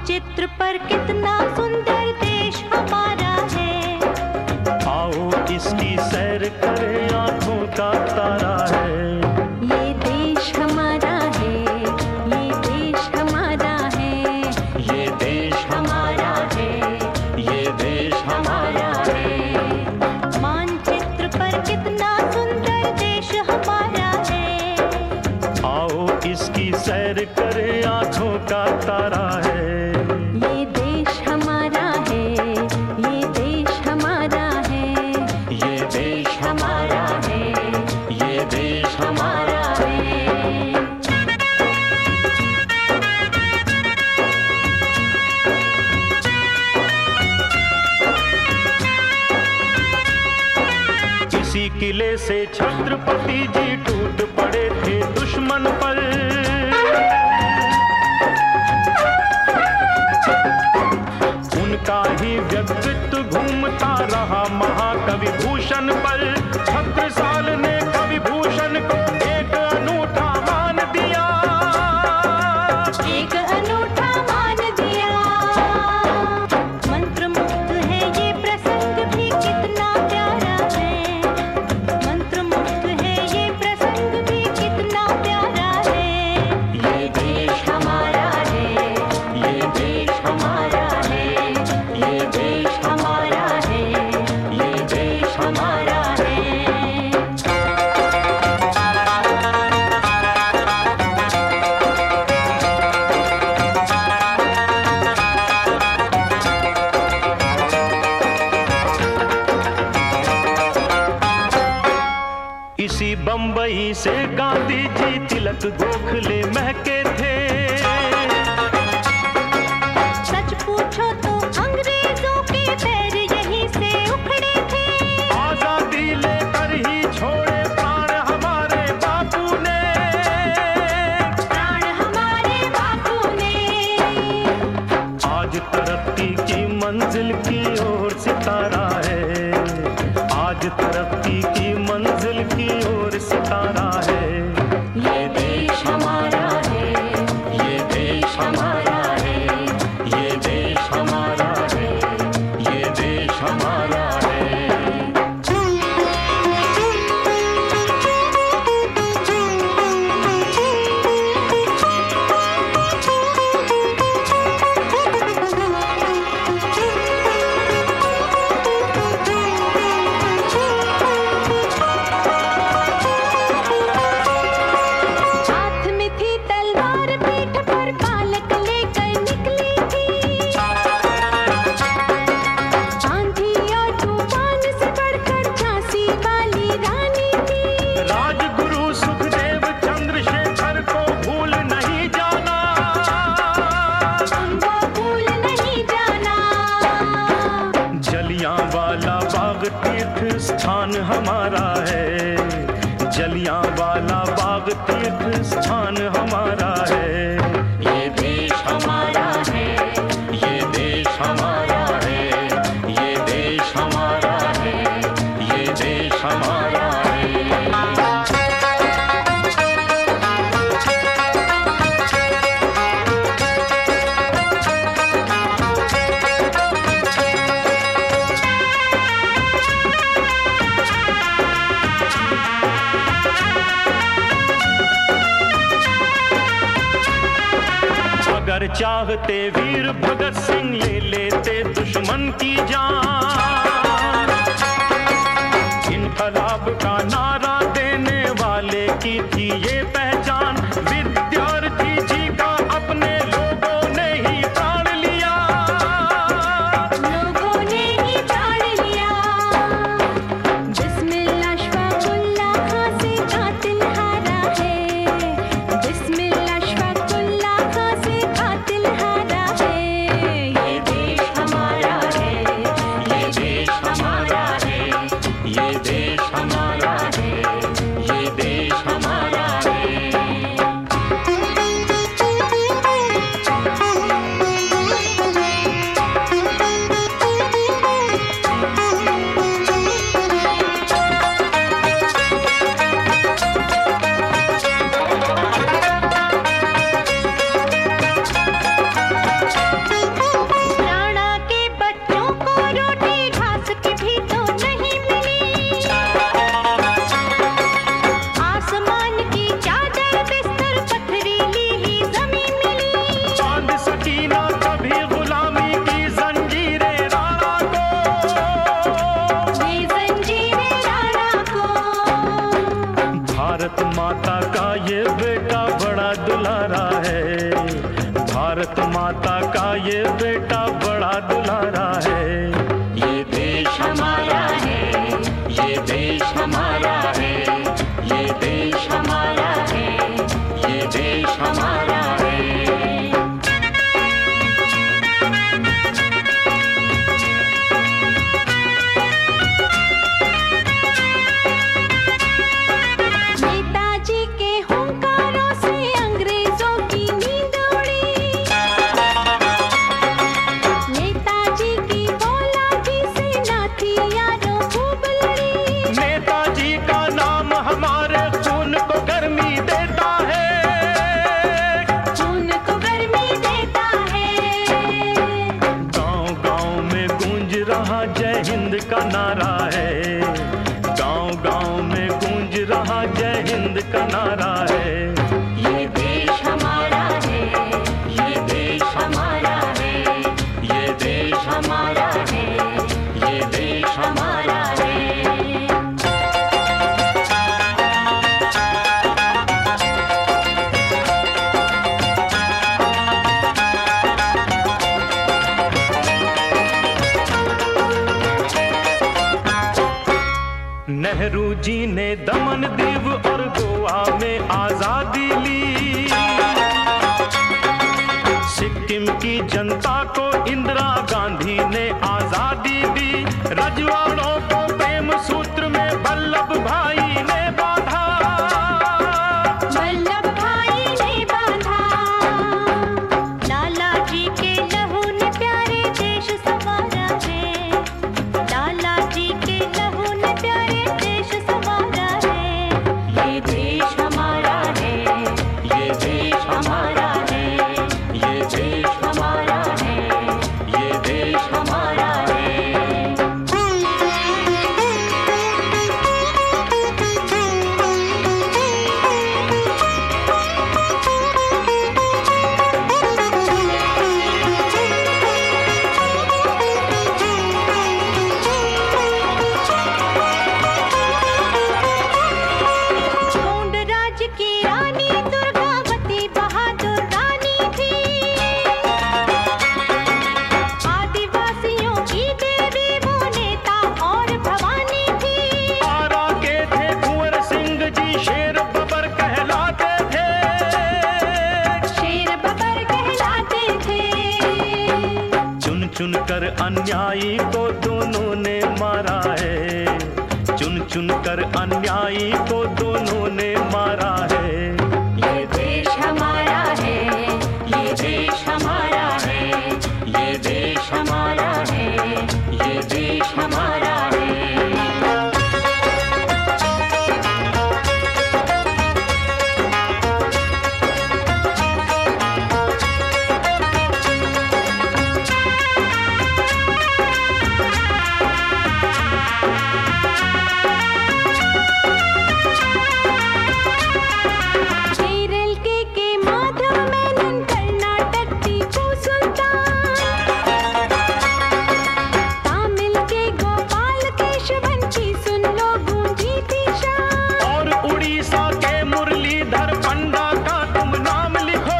मानचित्र पर कितना सुंदर देश हमारा है। आओ इसकी सैर करें, आंखों का तारा है। ये देश हमारा है, ये देश हमारा है, ये देश हमारा है, ये देश हमारा है। मानचित्र पर कितना सुंदर देश हमारा है। आओ इसकी सैर करें, आंखों का तारा है। ये देश हमारा है, ये देश हमारा है, ये देश हमारा है, ये देश हमारा है। इसी किले से छत्रपति जी टूट पड़े थे दुश्मन पर। उनका ही व्यक्तित्व घूमता रहा महाकवि भूषण पर। 36 ने कवि भूषण को एक अनूठा मान दिया, एक अनूठा मान दिया। मंत्रमुग्ध है ये प्रसंग भी कितना प्यारा है। मंत्रमुग्ध है ये प्रसंग भी कितना प्यारा है। ये देश हमारा है, ये देश हमारा है, ये देश हमारा है, ये देश हमारा है। इसी बंबई से गांधी जी तिलक गोखले महके थे। सच पूछो तो अंग्रेजों के पैर यहीं से उखड़े थे। आजादी लेकर ही छोड़े प्राण हमारे बापू ने, प्राण हमारे बापू ने। आज तरक्की की मंजिल की ओर सितारा है। आज तरक्की की मंजिल की ओर सितारा है। ये देश हमारा है, ये देश हमारा है, ये देश हमारा है, ये देश हमारा है। हाथ में थी तलवार, पीठ पर पालक लेकर निकली थी। आंधी और तूफान से बढ़कर झांसी वाली रानी थी। राजगुरु सुखदेव चंद्रशेखर को भूल नहीं जाना, उनको भूल नहीं जाना। जलियांवाला बाग तीर्थ स्थान हमारा है। जलियांवाला बाग तीर्थ स्थान हमारा है। ये देश हमारा है, ये देश हमारा है, ये देश हमारा है, ये देश हमारा है। अगर चाहते वीर भगत सिंह ले लेते दुश्मन की जान। इनकलाब का नारा देने वाले की थी ये पहचान। विद्यार्थी जी का अपने लोगों ने ही प्राण लिया, लोगों ने ही प्राण लिया। बिस्मिल्लाह शफाकुल्लाह खां से कातिल हारा है। बिस्मिल्लाह शफाकुल्लाह खां से कातिल हारा है। ये देश हमारा है, ये देश दुलारा है, भारत माता का ये बेटा बड़ा दुलारा है। ये देश हमारा है, ये देश हमारा है, ये देश हमारा है, ये देश हमारा है। नेताजी के हुंकारों से अंग्रेजों की नींद उड़ी, नेताजी की औलादी से नाथियारों खूब लड़ी। नेताजी का नाम हमारे खून को गर्मी देता है, खून को गर्मी देता है। गांव-गांव में गूंज रहा जय हिंद का नारा है, गांव-गांव में गूंज रहा जय हिंद का नारा है। ये देश हमारा है, ये देश हमारा है, ये देश हमारा है, ये देश हमारा है। नेहरू जी ने दमन दीव और गोवा में आजादी ली, सिक्किम की जनता को इंदिरा गांधी ने आजादी दी। रजवाड़ों को प्रेम सूत्र में वल्लभ भाई ने बांधा, वल्लभ भाई ने बांधा। लाला जी के लहू ने प्यारे देश संवारा है, लाला जी के लहू ने प्यारे देश संवारा है। ये देश हमारा है, ये देश हमारा है, ये देश हमारा है, ये देश हमारा है। गोंड राज्य की रानी दुर्गावती बहादुर रानी थी, आदिवासियों की देवी वो नेता और भवानी थी। आरा के थे कुंवर सिंह जी शेर बबर कहलाते थे, शेर बबर कहलाते थे। चुन चुन कर अन्यायी को दोनों ने मारा है, चुन चुन कर अन्यायी को दोनों ने मारा है। ये देश हमारा है, ये देश हमारा है, ये देश हमारा है, ये देश हमारा है। केरल के माधव मेनन, कर्नाटक टीपू सुल्तान, तमिल के गोपाल केशवन की सुन लो गूंजी थी शान। और उड़ीसा के मुरलीधर पंडा का तुम नाम लिखो,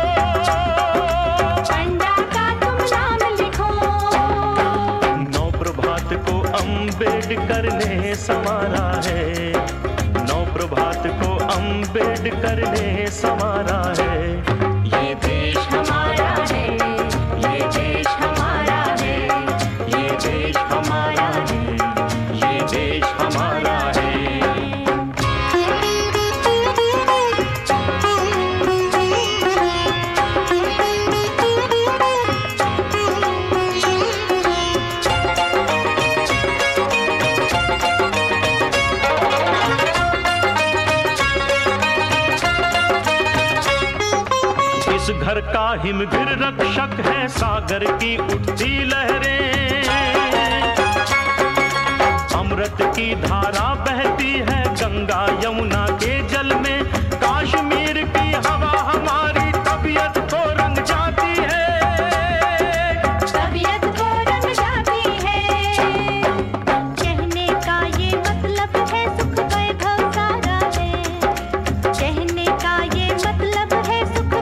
पंडा का तुम नाम लिखो। नौ प्रभात को अम्बेडकर ने संवारा है, नौ प्रभात को अम्बेडकर ने संवारा है। ये देश हमारा है, ये देश हमारा है, ये देश हमारा है, ये देश हमारा है। इस घर का हिमगिर रक्षक है सागर की उठती लहरें, अमृत की धारा बहती है गंगा यमुना के जल में। काश्मीर की हवा हमारी तबीयत को रंग जाती है, तबीयत को रंग जाती है। कहने का ये मतलब है सुख वैभव सारा है, कहने का ये मतलब है सुख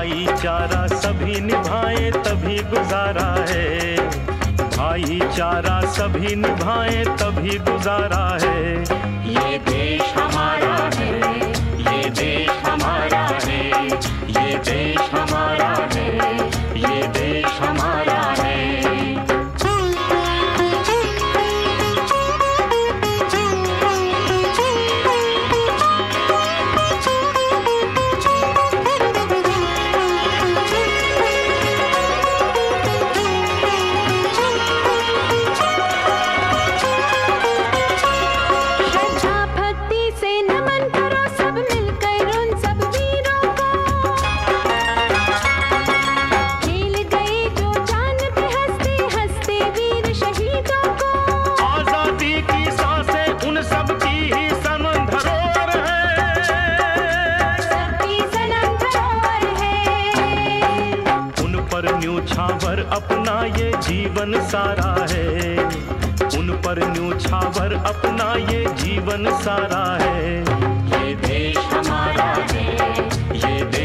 भाईचारा सभी निभाए तभी गुजारा है, भाईचारा सभी निभाए तभी गुजारा है। ये देश हमारा है, ये देश हमारा है, ये देश हमारा है, ये देश हमारा है। न्योछावर अपना ये जीवन सारा है, उन पर न्योछावर अपना ये जीवन सारा है। ये देश हमारा है, ये